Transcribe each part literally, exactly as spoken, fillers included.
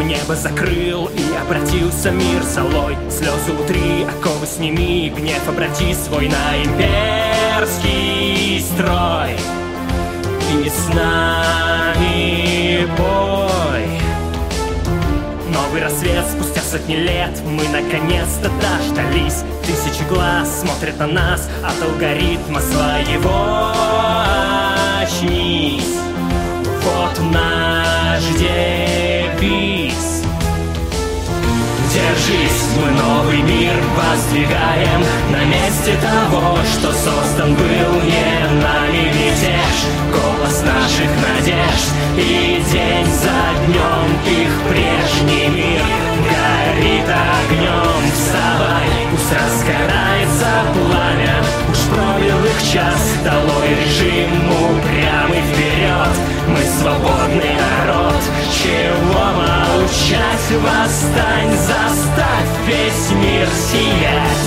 небо закрыл и обратился мир золой. Слезы утри, оковы сними, гнев обрати свой на имперский строй. И с нами бой. Новый рассвет спустя сотни лет мы наконец-то дождались. Тысячи глаз смотрят на нас от алгоритма своего. Очнись, вот наш девиз. Держись, мы новый мир воздвигаем на месте того, что создан был не нами мятеж. Голос наших надежд, и день за днем их прежний мир горит огнем. Вставай, пусть разгорается пламя, уж пробил их час, долой режим упрямый вперед. Мы свободный народ, чего молчать? Восстань, заставь весь мир сиять.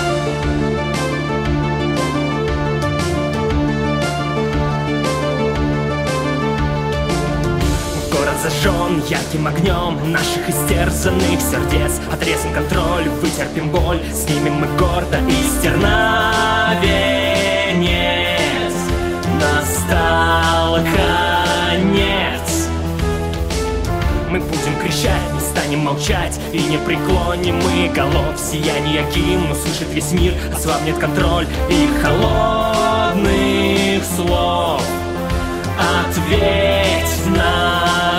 Зажжен ярким огнем наших истерзанных сердец. Отрезан контроль, вытерпим боль, снимем мы гордо из терновенец. Настал конец. Мы будем кричать, не станем молчать и не преклоним мы голов. Сияние гимн услышит весь мир, ослабнет контроль их холодных слов. Ответь на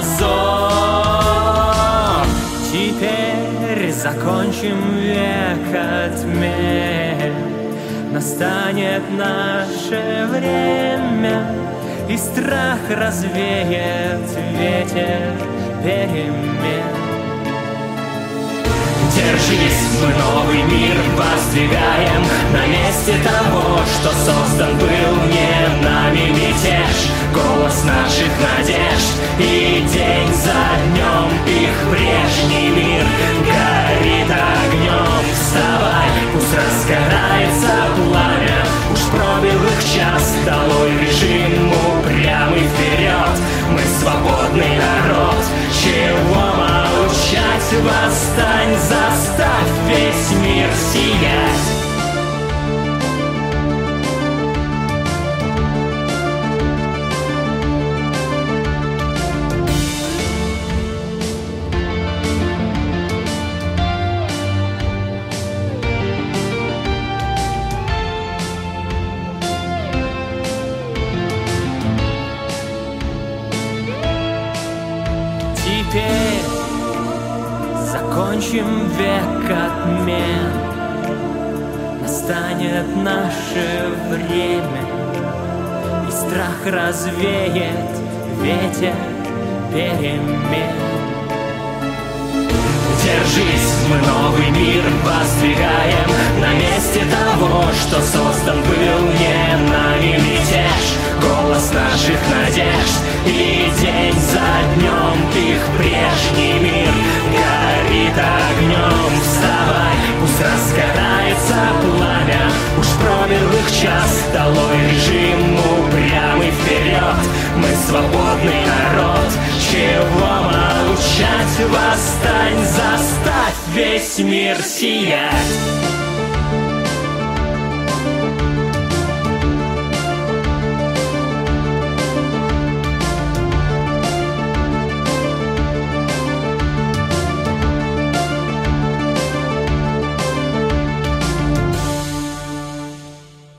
зов. Теперь закончим век отмен. Настанет наше время, и страх развеет ветер перемен. Держись, мы новый мир воздвигаем на месте того, что создан был не нами мятеж. Голос наших надежд, и день за днем их прежний мир горит огнем. Вставай, пусть разгорается пламя, уж пробил их час, долой режим упрямый вперед. Мы свободный народ, чего молчать? Восстань, заставь весь мир сиять. Теперь закончим век отмен. Настанет наше время, и страх развеет ветер перемен. Держись, мы новый мир воздвигаем на месте того, что создан был не нами мятеж. Голос наших надежд, и день за днем их прежний мир горит огнем. Вставай, пусть разгорается пламя, уж пробил их час, долой режим упрямый вперед. Мы свободный народ, чего молчать? Восстань, заставь весь мир сиять.